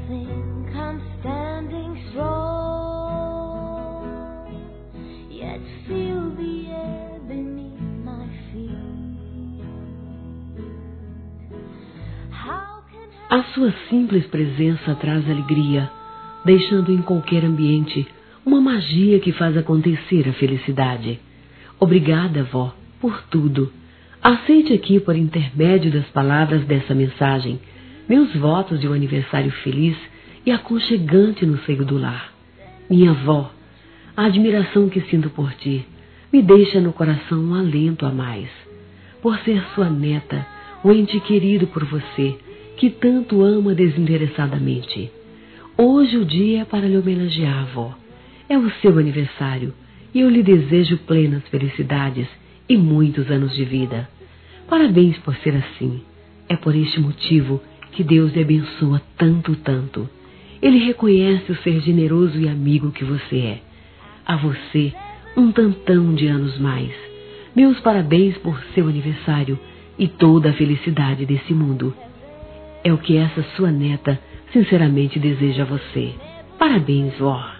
think I'm standing strong, yet feel the air beneath my feet. How can A sua simples presença traz alegria, deixando em qualquer ambiente uma magia que faz acontecer a felicidade. Obrigada, vó, por tudo. Aceite aqui, por intermédio das palavras dessa mensagem, meus votos de um aniversário feliz e aconchegante no seio do lar. Minha vó, a admiração que sinto por ti me deixa no coração um alento a mais. Por ser sua neta, um ente querido por você, que tanto ama desinteressadamente. Hoje o dia é para lhe homenagear, vó. É o seu aniversário e eu lhe desejo plenas felicidades e muitos anos de vida. Parabéns por ser assim. É por este motivo que Deus lhe abençoa tanto, tanto. Ele reconhece o ser generoso e amigo que você é. A você, um tantão de anos mais. Meus parabéns por seu aniversário e toda a felicidade desse mundo. É o que essa sua neta sinceramente deseja a você. Parabéns, vó.